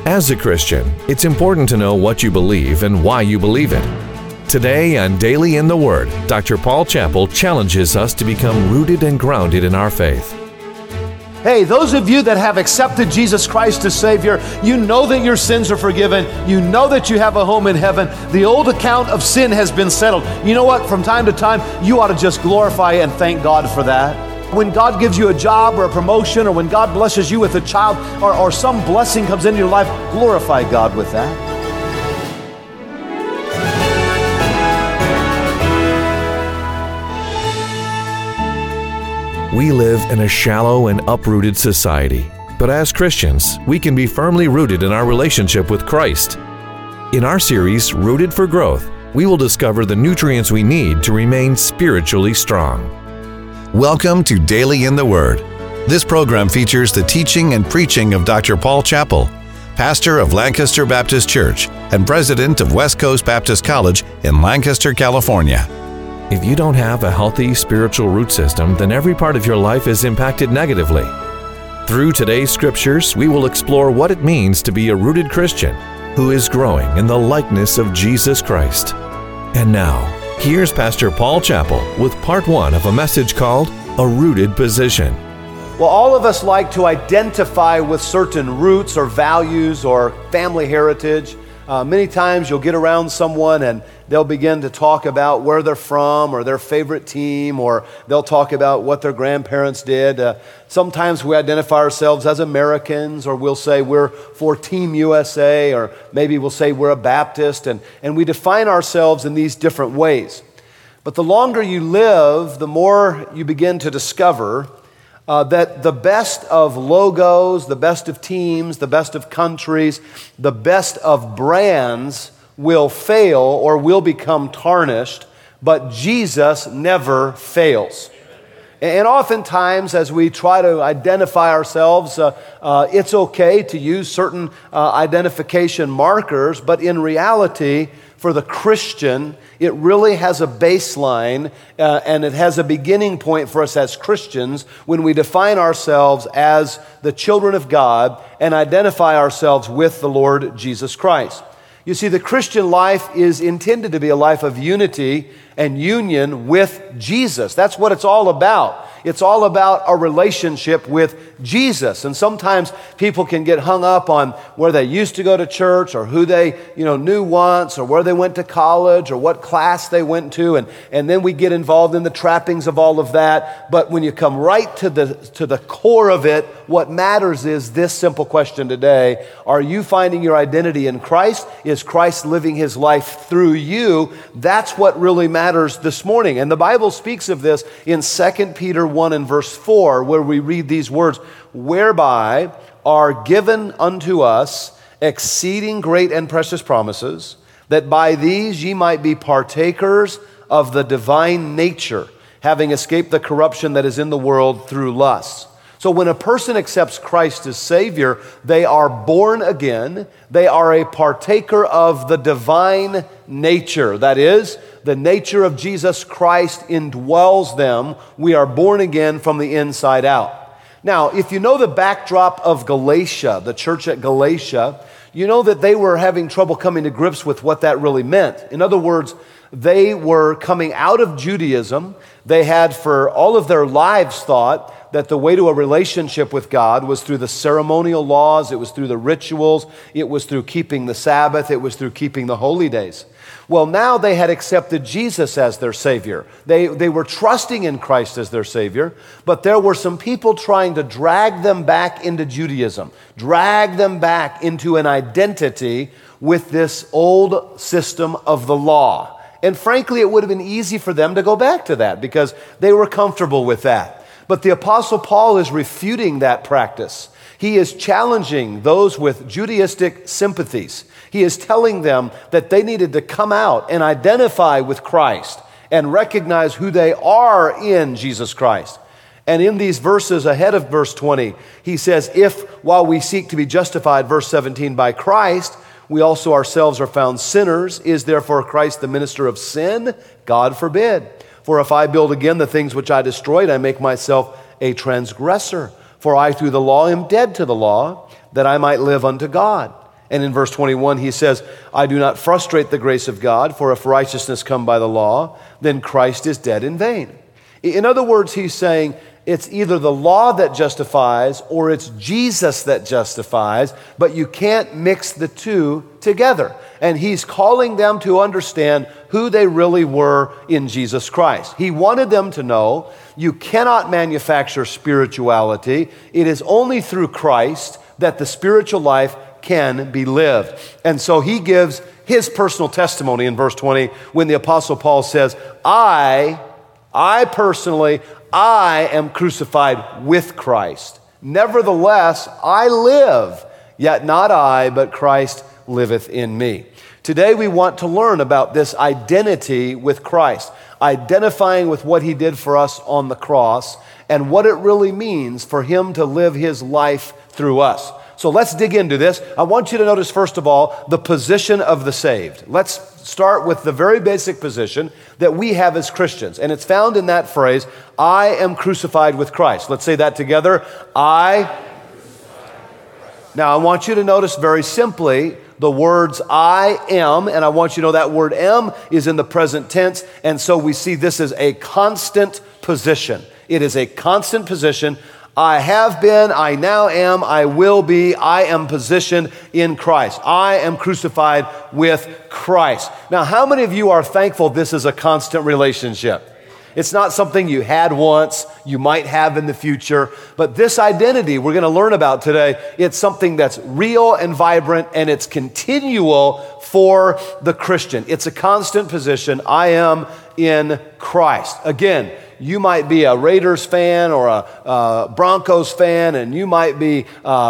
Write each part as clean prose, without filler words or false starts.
As a Christian, it's important to know what you believe and why you believe it. Today on Daily in the Word, Dr. Paul Chappell challenges us to become rooted and grounded in our faith. Hey, those of you that have accepted Jesus Christ as Savior, you know that your sins are forgiven. You know that you have a home in heaven. The old account of sin has been settled. You know what? From time to time, you ought to just glorify and thank God for that. When God gives you a job or a promotion, or when God blesses you with a child, or some blessing comes into your life, glorify God with that. We live in a shallow and uprooted society, but as Christians, we can be firmly rooted in our relationship with Christ. In our series, Rooted for Growth, we will discover the nutrients we need to remain spiritually strong. Welcome to Daily in the Word. This program features the teaching and preaching of Dr. Paul Chappell, pastor of Lancaster Baptist Church and president of West Coast Baptist College in Lancaster, California. If you don't have a healthy spiritual root system, then every part of your life is impacted negatively. Through today's scriptures, we will explore what it means to be a rooted Christian who is growing in the likeness of Jesus Christ. And now, here's Pastor Paul Chappell with part one of a message called A Rooted Position. Well, all of us like to identify with certain roots or values or family heritage. Many times you'll get around someone and they'll begin to talk about where they're from or their favorite team, or they'll talk about what their grandparents did. Sometimes we identify ourselves as Americans, or we'll say we're for Team USA, or maybe we'll say we're a Baptist, and we define ourselves in these different ways. But the longer you live, the more you begin to discover that the best of logos, the best of teams, the best of countries, the best of brands will fail or will become tarnished, but Jesus never fails. And oftentimes, as we try to identify ourselves, it's okay to use certain identification markers, but in reality, for the Christian, it really has a baseline and it has a beginning point for us as Christians when we define ourselves as the children of God and identify ourselves with the Lord Jesus Christ. You see, the Christian life is intended to be a life of unity and union with Jesus. That's what it's all about. It's all about a relationship with Jesus. And sometimes people can get hung up on where they used to go to church, or who they knew once, or where they went to college, or what class they went to, and then we get involved in the trappings of all of that. But when you come right to the core of it, what matters is this simple question today: are you finding your identity in Christ? Is Christ living his life through you? That's what really matters this morning. And the Bible speaks of this in 2 Peter 1 and verse 4, where we read these words: whereby are given unto us exceeding great and precious promises, that by these ye might be partakers of the divine nature, having escaped the corruption that is in the world through lusts. So when a person accepts Christ as Savior, they are born again. They are a partaker of the divine nature. That is, the nature of Jesus Christ indwells them. We are born again from the inside out. Now, if you know the backdrop of Galatia, the church at Galatia, you know that they were having trouble coming to grips with what that really meant. In other words, they were coming out of Judaism. They had for all of their lives thought that the way to a relationship with God was through the ceremonial laws, it was through the rituals, it was through keeping the Sabbath, it was through keeping the holy days. Well, now they had accepted Jesus as their Savior. They were trusting in Christ as their Savior, but there were some people trying to drag them back into Judaism, drag them back into an identity with this old system of the law. And frankly, it would have been easy for them to go back to that because they were comfortable with that. But the Apostle Paul is refuting that practice. He is challenging those with Judaistic sympathies. He is telling them that they needed to come out and identify with Christ and recognize who they are in Jesus Christ. And in these verses ahead of verse 20, he says, if while we seek to be justified, verse 17, by Christ, we also ourselves are found sinners, is therefore Christ the minister of sin? God forbid. For if I build again the things which I destroyed, I make myself a transgressor. For I through the law am dead to the law, that I might live unto God. And in verse 21, he says, I do not frustrate the grace of God, for if righteousness come by the law, then Christ is dead in vain. In other words, he's saying it's either the law that justifies or it's Jesus that justifies, but you can't mix the two together. And he's calling them to understand who they really were in Jesus Christ. He wanted them to know you cannot manufacture spirituality. It is only through Christ that the spiritual life can be lived. And so he gives his personal testimony in verse 20 when the Apostle Paul says, I personally am crucified with Christ. Nevertheless, I live, yet not I, but Christ liveth in me. Today we want to learn about this identity with Christ, identifying with what he did for us on the cross and what it really means for him to live his life through us. So let's dig into this. I want you to notice, first of all, the position of the saved. Let's start with the very basic position that we have as Christians. And it's found in that phrase, I am crucified with Christ. Let's say that together. Now, I want you to notice very simply the words I am, and I want you to know that word am is in the present tense, and so we see this as a constant position. It is a constant position. I have been, I now am, I will be, I am positioned in Christ. I am crucified with Christ. Now, how many of you are thankful this is a constant relationship? It's not something you had once, you might have in the future, but this identity we're going to learn about today, it's something that's real and vibrant, and it's continual for the Christian. It's a constant position. I am in Christ. Again, you might be a Raiders fan or a Broncos fan, and you might be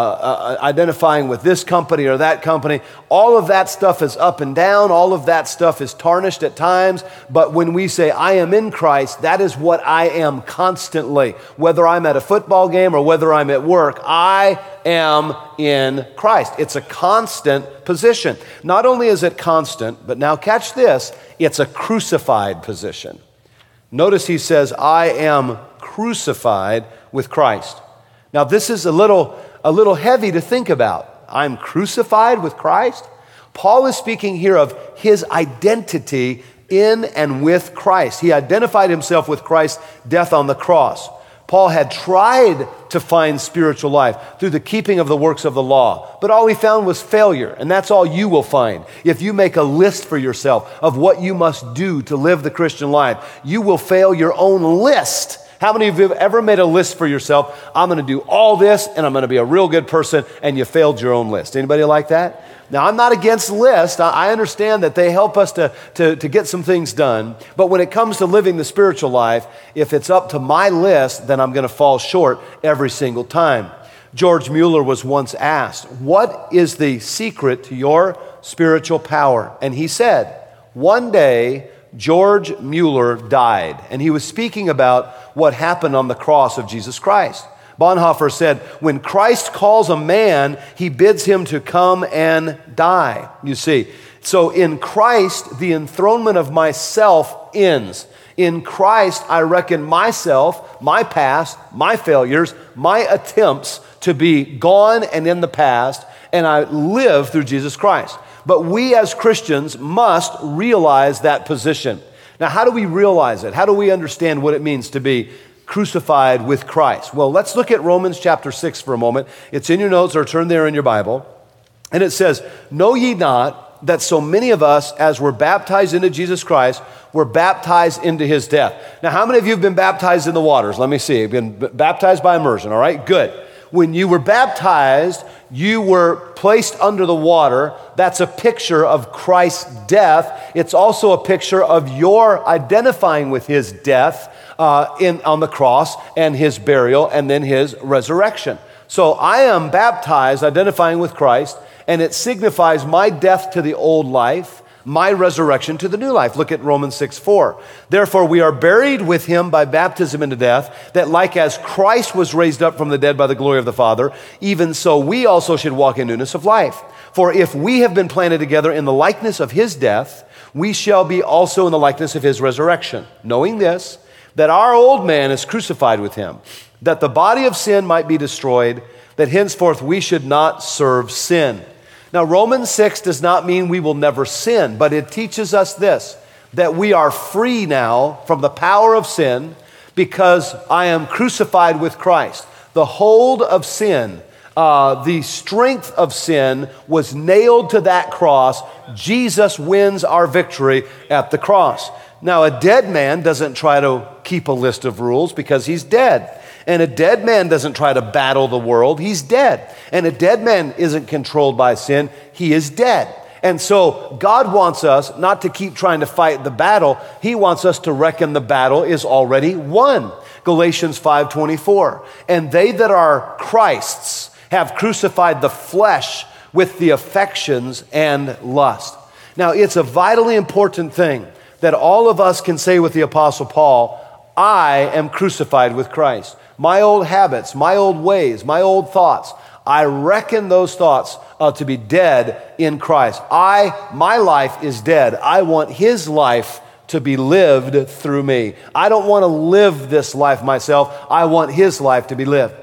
identifying with this company or that company. All of that stuff is up and down. All of that stuff is tarnished at times. But when we say, I am in Christ, that is what I am constantly. Whether I'm at a football game or whether I'm at work, I am in Christ. It's a constant position. Not only is it constant, but now catch this, it's a crucified position. Notice he says, I am crucified with Christ. Now this is a little heavy to think about. I'm crucified with Christ? Paul is speaking here of his identity in and with Christ. He identified himself with Christ's death on the cross. Paul had tried to find spiritual life through the keeping of the works of the law, but all he found was failure, and that's all you will find. If you make a list for yourself of what you must do to live the Christian life, you will fail your own list. How many of you have ever made a list for yourself? I'm going to do all this, and I'm going to be a real good person, and you failed your own list. Anybody like that? Now, I'm not against lists. I understand that they help us to get some things done. But when it comes to living the spiritual life, if it's up to my list, then I'm going to fall short every single time. George Mueller was once asked, what is the secret to your spiritual power? And he said, one day, George Mueller died. And he was speaking about what happened on the cross of Jesus Christ. Bonhoeffer said, when Christ calls a man, he bids him to come and die. You see, so in Christ, the enthronement of myself ends. In Christ, I reckon myself, my past, my failures, my attempts to be gone and in the past, and I live through Jesus Christ. But we as Christians must realize that position. Now, how do we realize it? How do we understand what it means to be crucified with Christ? Well, let's look at Romans chapter 6 for a moment. It's in your notes or turn there in your Bible. And it says, know ye not that so many of us as were baptized into Jesus Christ were baptized into his death. Now, how many of you have been baptized in the waters? Let me see. You've been baptized by immersion, all right? Good. When you were baptized, you were placed under the water. That's a picture of Christ's death. It's also a picture of your identifying with his death on the cross and his burial and then his resurrection. So I am baptized, identifying with Christ, and it signifies my death to the old life, my resurrection to the new life. Look at Romans 6:4. Therefore we are buried with him by baptism into death, that like as Christ was raised up from the dead by the glory of the Father, even so we also should walk in newness of life. For if we have been planted together in the likeness of his death, we shall be also in the likeness of his resurrection. Knowing this, that our old man is crucified with him, that the body of sin might be destroyed, that henceforth we should not serve sin. Now, Romans 6 does not mean we will never sin, but it teaches us this, that we are free now from the power of sin because I am crucified with Christ. The hold of sin, the strength of sin was nailed to that cross. Jesus wins our victory at the cross. Now, a dead man doesn't try to keep a list of rules because he's dead. And a dead man doesn't try to battle the world. He's dead. And a dead man isn't controlled by sin. He is dead. And so God wants us not to keep trying to fight the battle. He wants us to reckon the battle is already won. Galatians 5:24. And they that are Christ's have crucified the flesh with the affections and lust. Now, it's a vitally important thing that all of us can say with the Apostle Paul, I am crucified with Christ. My old habits, my old ways, my old thoughts, I reckon those thoughts to be dead in Christ. My life is dead. I want His life to be lived through me. I don't want to live this life myself. I want His life to be lived.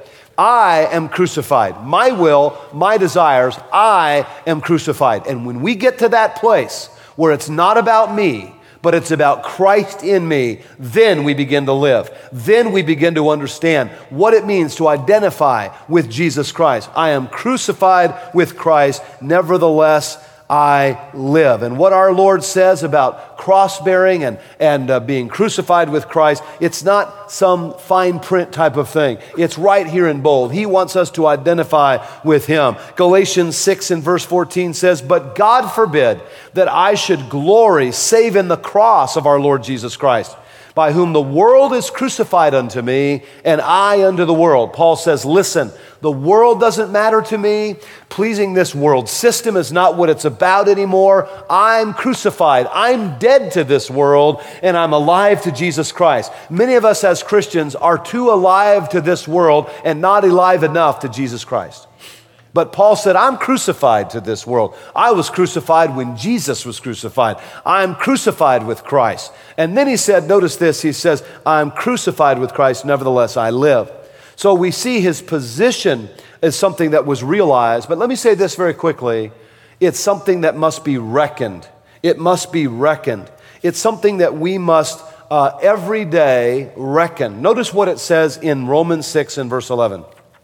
I am crucified. My will, my desires, I am crucified. And when we get to that place where it's not about me, but it's about Christ in me, then we begin to live. Then we begin to understand what it means to identify with Jesus Christ. I am crucified with Christ, nevertheless I live. And what our Lord says about cross-bearing and being crucified with Christ, it's not some fine print type of thing. It's right here in bold. He wants us to identify with Him. Galatians 6 and verse 14 says, but God forbid that I should glory save in the cross of our Lord Jesus Christ, by whom the world is crucified unto me, and I unto the world. Paul says, listen, the world doesn't matter to me. Pleasing this world system is not what it's about anymore. I'm crucified. I'm dead to this world, and I'm alive to Jesus Christ. Many of us as Christians are too alive to this world and not alive enough to Jesus Christ. But Paul said, I'm crucified to this world. I was crucified when Jesus was crucified. I'm crucified with Christ. And then he said, notice this, he says, I'm crucified with Christ, nevertheless I live. So we see his position as something that was realized. But let me say this very quickly. It's something that must be reckoned. It must be reckoned. It's something that we must every day reckon. Notice what it says in Romans 6 and verse 11.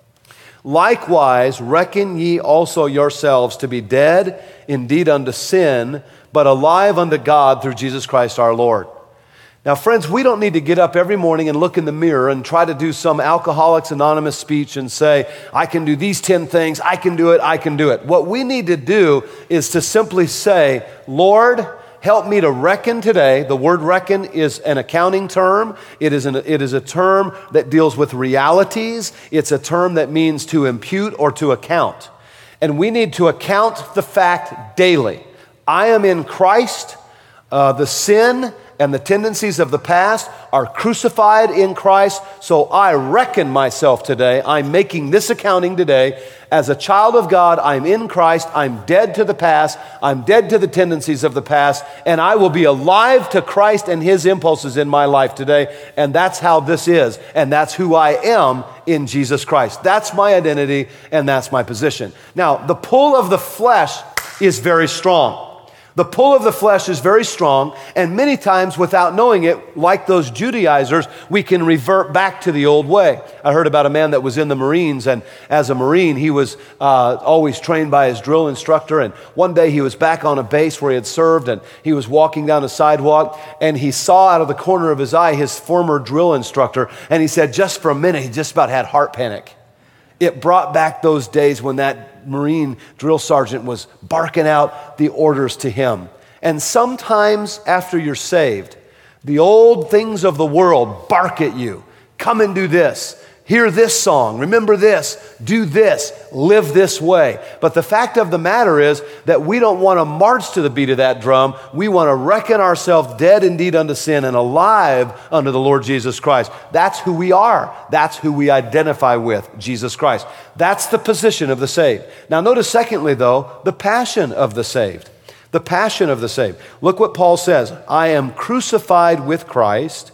Likewise, reckon ye also yourselves to be dead indeed unto sin, but alive unto God through Jesus Christ our Lord. Now, friends, we don't need to get up every morning and look in the mirror and try to do some Alcoholics Anonymous speech and say, I can do these 10 things, I can do it, I can do it. What we need to do is to simply say, Lord, help me to reckon today. The word reckon is an accounting term. It is a term that deals with realities. It's a term that means to impute or to account. And we need to account the fact daily. I am in Christ. The sin and the tendencies of the past are crucified in Christ. So I reckon myself today. I'm making this accounting today. As a child of God, I'm in Christ. I'm dead to the past. I'm dead to the tendencies of the past. And I will be alive to Christ and His impulses in my life today. And that's how this is. And that's who I am in Jesus Christ. That's my identity and that's my position. Now, the pull of the flesh is very strong. The pull of the flesh is very strong, and many times without knowing it, like those Judaizers, we can revert back to the old way. I heard about a man that was in the Marines, and as a Marine, he was always trained by his drill instructor, and one day he was back on a base where he had served, and he was walking down a sidewalk, and he saw out of the corner of his eye his former drill instructor, and he said just for a minute, he just about had heart panic. It brought back those days when that Marine drill sergeant was barking out the orders to him. And sometimes after you're saved, the old things of the world bark at you. Come and do this. Hear this song. Remember this. Do this. Live this way. But the fact of the matter is that we don't want to march to the beat of that drum. We want to reckon ourselves dead indeed unto sin and alive unto the Lord Jesus Christ. That's who we are. That's who we identify with, Jesus Christ. That's the position of the saved. Now notice secondly, though, the passion of the saved. The passion of the saved. Look what Paul says. I am crucified with Christ.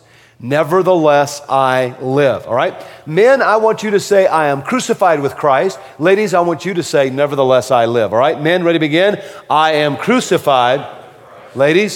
nevertheless I live. All right? Men, I want you to say, I am crucified with Christ. Ladies, I want you to say, nevertheless I live. All right? Men, ready to begin? I am crucified. Ladies?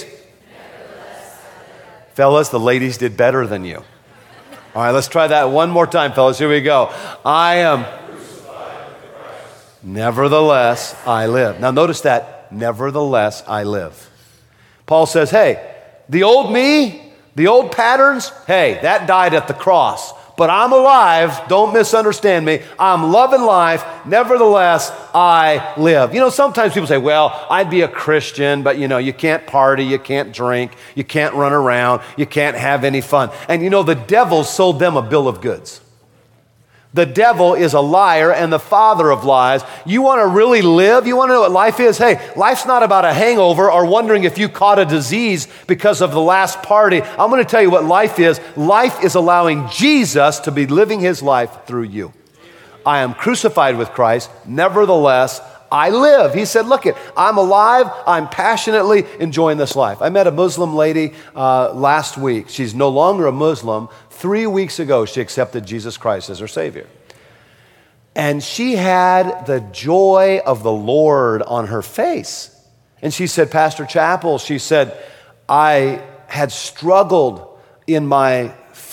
Fellas, the ladies did better than you. All right, let's try that one more time, fellas. Here we go. I am crucified with Christ. Nevertheless I live. Now notice that, nevertheless I live. Paul says, hey, the old me, the old patterns, hey, that died at the cross. But I'm alive, don't misunderstand me. I'm loving life, nevertheless I live. You know, sometimes people say, well, I'd be a Christian, but you know, you can't party, you can't drink, you can't run around, you can't have any fun. And you know, the devil sold them a bill of goods. The devil is a liar and the father of lies. You want to really live? You want to know what life is? Hey, life's not about a hangover or wondering if you caught a disease because of the last party. I'm going to tell you what life is. Life is allowing Jesus to be living his life through you. I am crucified with Christ, nevertheless I live. He said, look, I'm alive. I'm passionately enjoying this life. I met a Muslim lady last week. She's no longer a Muslim. 3 weeks ago, she accepted Jesus Christ as her Savior. And she had the joy of the Lord on her face. And she said, Pastor Chappell, she said, I had struggled in my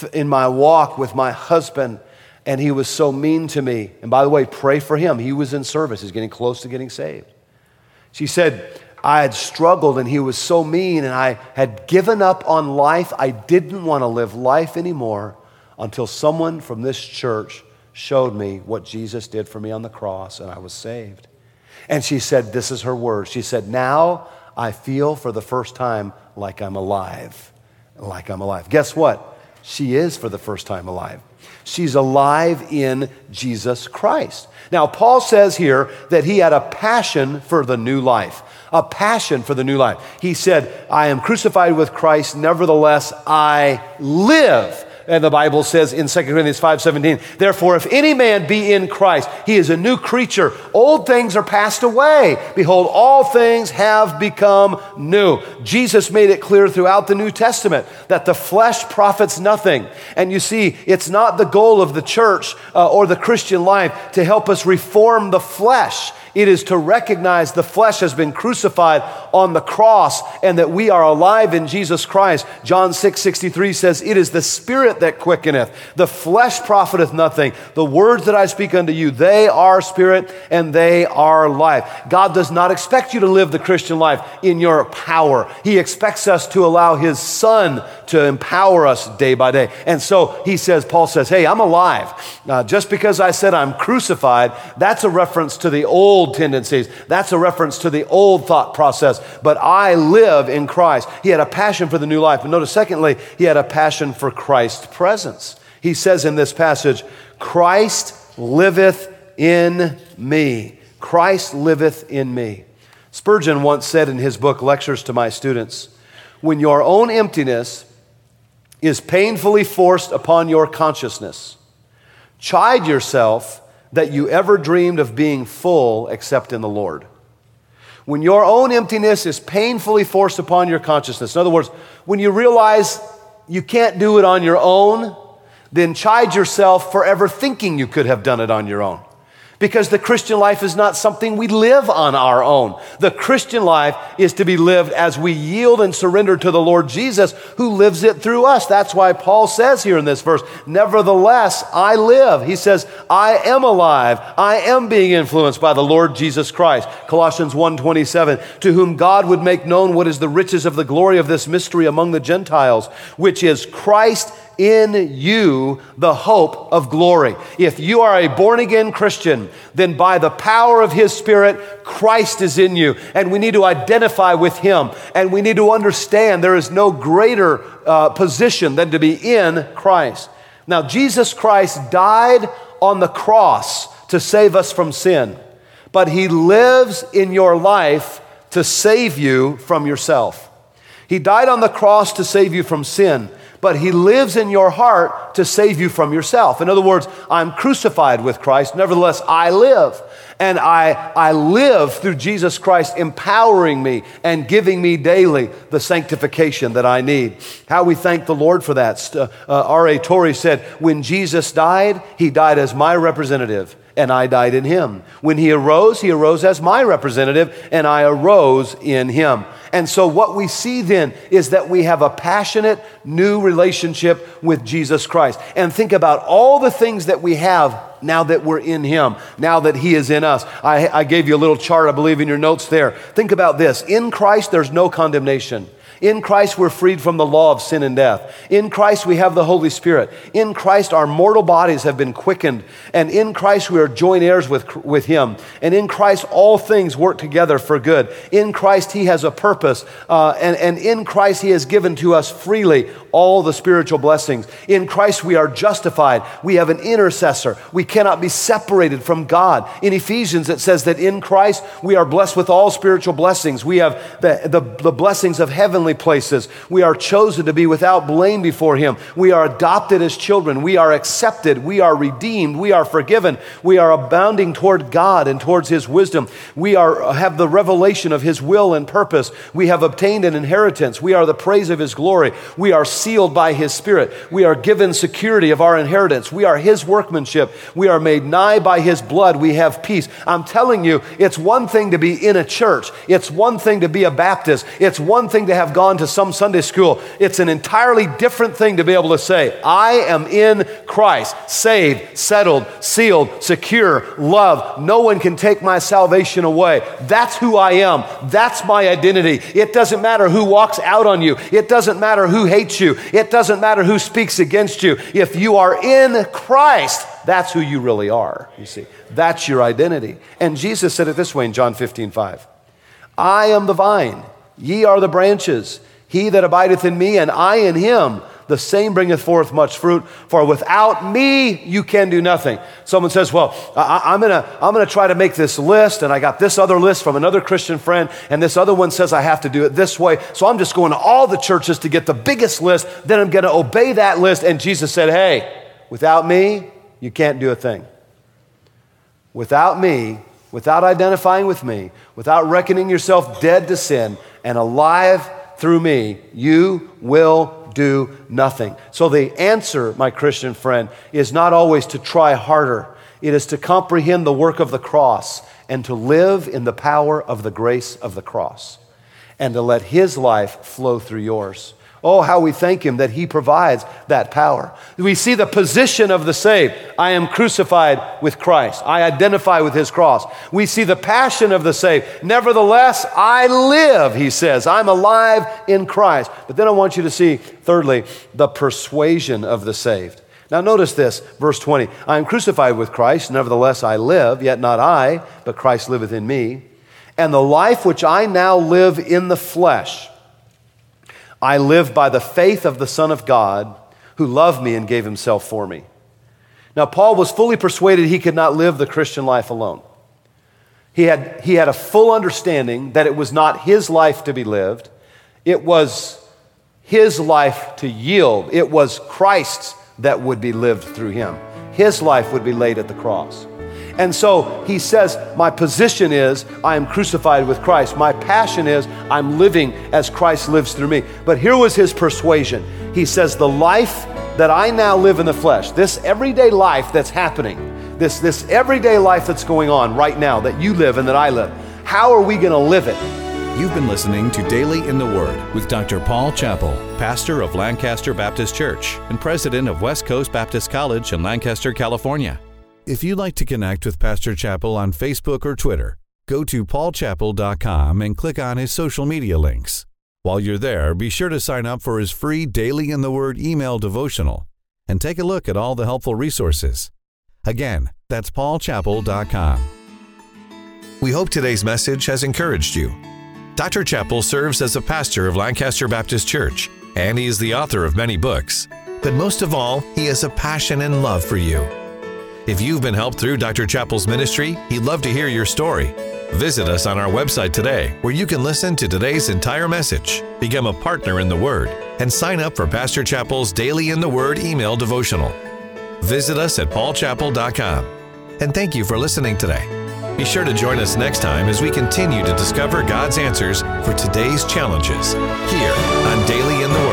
walk with my husband, and he was so mean to me. And by the way, pray for him. He was in service. He's getting close to getting saved. She said, I had struggled and he was so mean and I had given up on life. I didn't want to live life anymore until someone from this church showed me what Jesus did for me on the cross and I was saved. And she said, this is her word. She said, now I feel for the first time like I'm alive. Like I'm alive. Guess what? She is for the first time alive. She's alive in Jesus Christ. Now, Paul says here that he had a passion for the new life. A passion for the new life. He said, I am crucified with Christ, nevertheless I live. And the Bible says in 2 Corinthians 5:17, therefore, if any man be in Christ, he is a new creature. Old things are passed away. Behold, all things have become new. Jesus made it clear throughout the New Testament that the flesh profits nothing. And you see, it's not the goal of the church or the Christian life to help us reform the flesh. It is to recognize the flesh has been crucified on the cross and that we are alive in Jesus Christ. John 6:63 says, it is the Spirit that quickeneth. The flesh profiteth nothing. The words that I speak unto you, they are spirit and they are life. God does not expect you to live the Christian life in your power. He expects us to allow his Son to empower us day by day. And so he says, Paul says, hey, I'm alive. Just because I said I'm crucified, that's a reference to the old tendencies. That's a reference to the old thought process. But I live in Christ. He had a passion for the new life. But notice, secondly, he had a passion for Christ's presence. He says in this passage, Christ liveth in me. Christ liveth in me. Spurgeon once said in his book, Lectures to My Students, when your own emptiness is painfully forced upon your consciousness, chide yourself that you ever dreamed of being full except in the Lord. When your own emptiness is painfully forced upon your consciousness, in other words, when you realize you can't do it on your own, then chide yourself for ever thinking you could have done it on your own. Because the Christian life is not something we live on our own. The Christian life is to be lived as we yield and surrender to the Lord Jesus who lives it through us. That's why Paul says here in this verse, nevertheless, I live. He says, I am alive. I am being influenced by the Lord Jesus Christ. Colossians 1:27, to whom God would make known what is the riches of the glory of this mystery among the Gentiles, which is Christ in you, the hope of glory. If you are a born-again Christian, then by the power of his Spirit, Christ is in you. And we need to identify with him. And we need to understand there is no greater position than to be in Christ. Now, Jesus Christ died on the cross to save us from sin. But he lives in your life to save you from yourself. He died on the cross to save you from sin. but he lives in your heart to save you from yourself. In other words, I'm crucified with Christ, nevertheless I live. And I live through Jesus Christ empowering me and giving me daily the sanctification that I need. How we thank the Lord for that. R.A. Torrey said, when Jesus died, he died as my representative, and I died in him. When he arose as my representative, and I arose in him. And so what we see then is that we have a passionate new relationship with Jesus Christ. And think about all the things that we have now that we're in him, now that he is in us. I gave you a little chart, I believe, in your notes there. Think about this. In Christ, there's no condemnation. In Christ, we're freed from the law of sin and death. In Christ, we have the Holy Spirit. In Christ, our mortal bodies have been quickened. And in Christ, we are joint heirs with him. And in Christ, all things work together for good. In Christ, he has a purpose. And in Christ, he has given to us freely all the spiritual blessings. In Christ, we are justified. We have an intercessor. We cannot be separated from God. In Ephesians, it says that in Christ, we are blessed with all spiritual blessings. We have the blessings of heavenly places. We are chosen to be without blame before him. We are adopted as children. We are accepted. We are redeemed. We are forgiven. We are abounding toward God and towards his wisdom. We have the revelation of his will and purpose. We have obtained an inheritance. We are the praise of his glory. We are sealed by his Spirit. We are given security of our inheritance. We are his workmanship. We are made nigh by his blood. We have peace. I'm telling you, it's one thing to be in a church. It's one thing to be a Baptist. It's one thing to have gone to some Sunday school. It's an entirely different thing to be able to say, I am in Christ, saved, settled, sealed, secure, loved. No one can take my salvation away. That's who I am. That's my identity. It doesn't matter who walks out on you. It doesn't matter who hates you. It doesn't matter who speaks against you. If you are in Christ, that's who you really are, you see. That's your identity. And Jesus said it this way in John 15:5. I am the vine, ye are the branches. He that abideth in me and I in him, the same bringeth forth much fruit. For without me you can do nothing. Someone says, well, I'm gonna try to make this list, and I got this other list from another Christian friend, and this other one says I have to do it this way. So I'm just going to all the churches to get the biggest list. Then I'm going to obey that list. And Jesus said, hey, without me, you can't do a thing. Without me, without identifying with me, without reckoning yourself dead to sin and alive through me, you will do nothing. So the answer, my Christian friend, is not always to try harder. It is to comprehend the work of the cross and to live in the power of the grace of the cross and to let his life flow through yours. Oh, how we thank him that he provides that power. We see the position of the saved. I am crucified with Christ. I identify with his cross. We see the passion of the saved. Nevertheless, I live, he says. I'm alive in Christ. But then I want you to see, thirdly, the persuasion of the saved. Now notice this, verse 20. I am crucified with Christ. Nevertheless, I live, yet not I, but Christ liveth in me. And the life which I now live in the flesh, I live by the faith of the Son of God who loved me and gave himself for me. Now, Paul was fully persuaded he could not live the Christian life alone. He had a full understanding that it was not his life to be lived. It was his life to yield. It was Christ's that would be lived through him. His life would be laid at the cross. And so he says, my position is I am crucified with Christ. My passion is I'm living as Christ lives through me. But here was his persuasion. He says, the life that I now live in the flesh, this everyday life that's happening, this everyday life that's going on right now that you live and that I live, how are we going to live it? You've been listening to Daily in the Word with Dr. Paul Chappell, pastor of Lancaster Baptist Church and president of West Coast Baptist College in Lancaster, California. If you'd like to connect with Pastor Chappell on Facebook or Twitter, go to paulchappell.com and click on his social media links. While you're there, be sure to sign up for his free Daily in the Word email devotional and take a look at all the helpful resources. Again, that's paulchappell.com. We hope today's message has encouraged you. Dr. Chappell serves as a pastor of Lancaster Baptist Church, and he is the author of many books. But most of all, he has a passion and love for you. If you've been helped through Dr. Chappell's ministry, he'd love to hear your story. Visit us on our website today, where you can listen to today's entire message, become a partner in the Word, and sign up for Pastor Chappell's Daily in the Word email devotional. Visit us at paulchappell.com. And thank you for listening today. Be sure to join us next time as we continue to discover God's answers for today's challenges here on Daily in the